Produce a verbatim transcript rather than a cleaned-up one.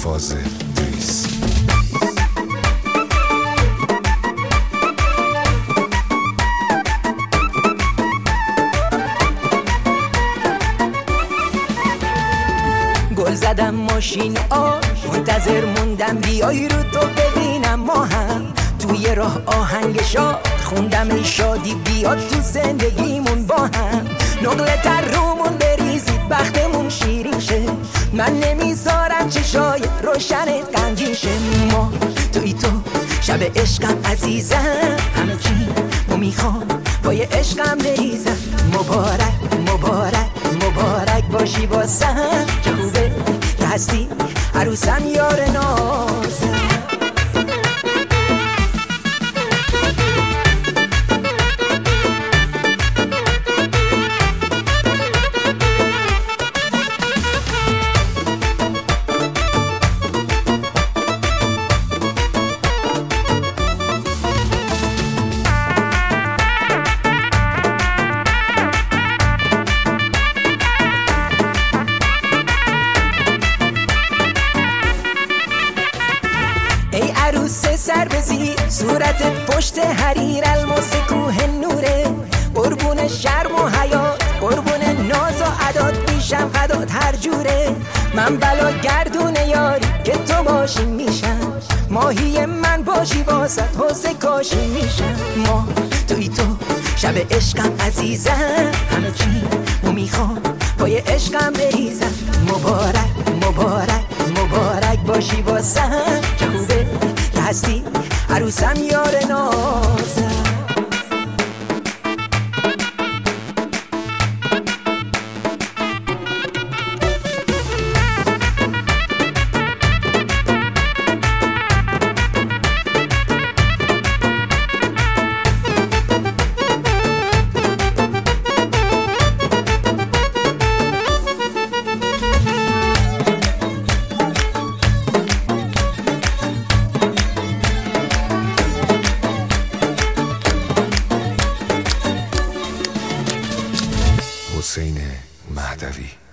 فاضل دریس. گل زدم ماشین آ منتظر موندم بیای رو تو ببینم ما هم توی راه آهنگ شاد خوندم ای شادی بیاد تو زندگیمون با هم نقل تر رومون بریزید بختمون شیرین شه من نمیذارم چشای روشنت غمگین شه ما توی تو شب عشقم عزیزم همه چی مو میخوام پای عشقم بریزم مبارک مبارک مبارک باشی واسم چه خوبه که هستی عروسم یار نازم. ای عروس سر بزی صورتت پشت حریر الماس کوه نوره قربون شرم و حیات قربون ناز و عداد میشم فدات هر جوره من بلا گردون یاری که تو باشی میشم ماهی من باشی واسط حوض کاشی میشم ما توی تو شب عشقم عزیزم همه چی مو میخوام پای عشقم بریزم مبارک مبارک مبارک باشی واسم چه خوبه که هستی عروسم یار نازم. حسین مهدوی.